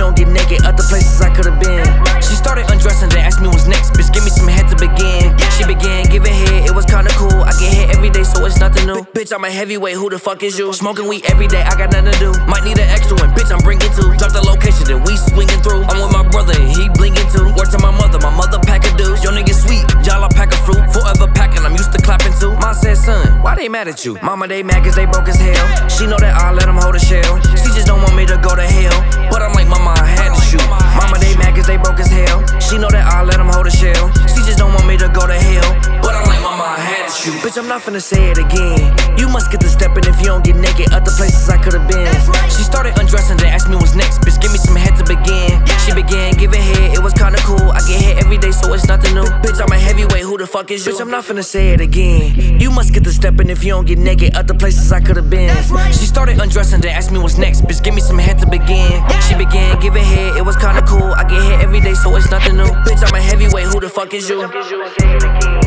don't get naked. Other places I could've been. She started undressing, then asked me what's next. Bitch, give me some head to begin. She began giving head, it was kinda cool. I get hit every day, so it's nothing new. Bitch, I'm a heavyweight, who the fuck is you? Smoking weed every day, I got nothing to do. Might need an extra one, bitch, I'm bringing two. Drop the location, then we swinging through. I'm with my brother, and he blinking too. Word to my mother pack a deuce. Yo nigga sweet, y'all a pack of fruit. Forever packing, I'm used to clapping too. Mom said, son, why they mad at you? Mama, they mad cause they broke as hell. She know that I'll let them hold a shell. She just don't want me to go to hell. But I'm like, mama, I had to shoot. Mama, they mad cause they broke as hell. She know that I'll let them hold a shell. She just don't want me to go to hell. But I'm like, mama, I had to shoot. Bitch, I'm not finna say it again. You must get to stepping if you don't get naked. Other places I could've been. She started undressing, then asked me what's next. Bitch, give me some head to begin. She began giving head, it was kinda cool. I get hit every day, so it's nothing new. Bitch, I'm a heavyweight, who the fuck is you? Bitch, I'm not finna say it again. You must get to stepping if you don't get naked. Other places I could've been. She started undressing, then asked me what's next. Bitch, give me some head to begin. She began giving head, it was kinda cool. I get hit every day, so it's nothing new. Bitch, I'm a heavyweight, who the fuck is you?